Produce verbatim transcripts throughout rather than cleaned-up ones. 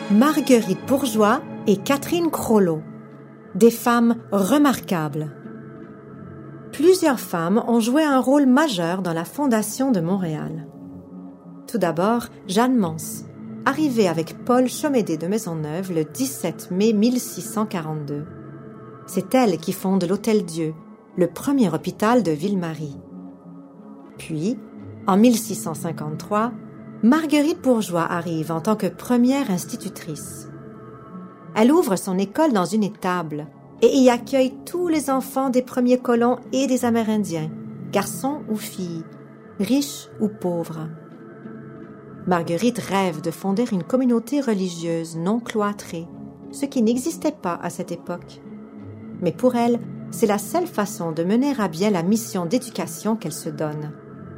Marguerite Bourgeoys et Catherine Crolot, des femmes remarquables. Plusieurs femmes ont joué un rôle majeur dans la fondation de Montréal. Tout d'abord, Jeanne Mance, arrivée avec Paul Chomédé de Maisonneuve le dix-sept mai mille six cent quarante-deux. C'est elle qui fonde l'Hôtel-Dieu, le premier hôpital de Ville-Marie. Puis, en mille six cent cinquante-trois, Marguerite Bourgeoys arrive en tant que première institutrice. Elle ouvre son école dans une étable et y accueille tous les enfants des premiers colons et des Amérindiens, garçons ou filles, riches ou pauvres. Marguerite rêve de fonder une communauté religieuse non cloîtrée, ce qui n'existait pas à cette époque. Mais pour elle, c'est la seule façon de mener à bien la mission d'éducation qu'elle se donne.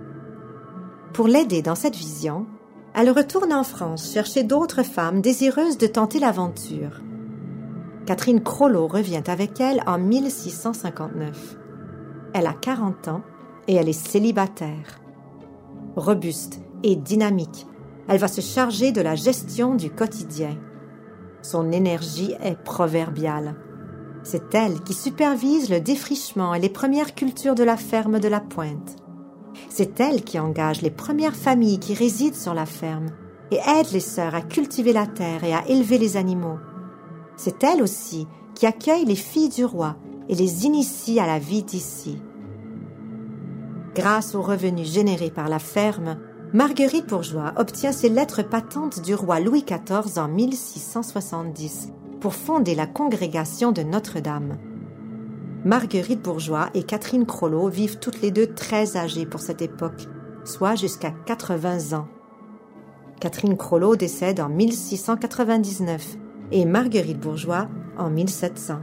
Pour l'aider dans cette vision, elle retourne en France chercher d'autres femmes désireuses de tenter l'aventure. Catherine Crolot revient avec elle en mille six cent cinquante-neuf. Elle a quarante ans et elle est célibataire. Robuste et dynamique, elle va se charger de la gestion du quotidien. Son énergie est proverbiale. C'est elle qui supervise le défrichement et les premières cultures de la ferme de la Pointe. C'est elle qui engage les premières familles qui résident sur la ferme et aide les sœurs à cultiver la terre et à élever les animaux. C'est elle aussi qui accueille les filles du roi et les initie à la vie d'ici. Grâce aux revenus générés par la ferme, Marguerite Bourgeoys obtient ses lettres patentes du roi Louis quatorze en mille six cent soixante-dix pour fonder la congrégation de Notre-Dame. Marguerite Bourgeoys et Catherine Crolot vivent toutes les deux très âgées pour cette époque, soit jusqu'à quatre-vingts ans. Catherine Crolot décède en mille six cent quatre-vingt-dix-neuf et Marguerite Bourgeoys en mille sept cents.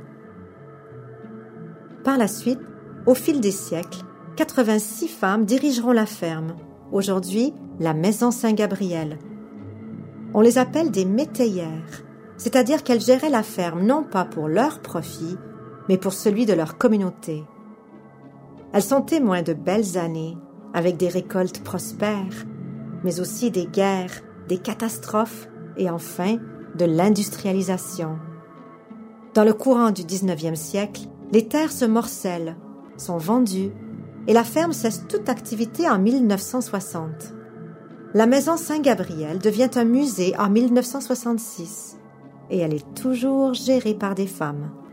Par la suite, au fil des siècles, quatre-vingt-six femmes dirigeront la ferme, aujourd'hui la Maison Saint-Gabriel. On les appelle des métayères, c'est-à-dire qu'elles géraient la ferme non pas pour leur profit, mais pour celui de leur communauté. Elles sont témoins de belles années, avec des récoltes prospères, mais aussi des guerres, des catastrophes et enfin de l'industrialisation. Dans le courant du dix-neuvième siècle, les terres se morcellent, sont vendues, et la ferme cesse toute activité en mille neuf cent soixante. La Maison Saint-Gabriel devient un musée en mille neuf cent soixante-six, et elle est toujours gérée par des femmes.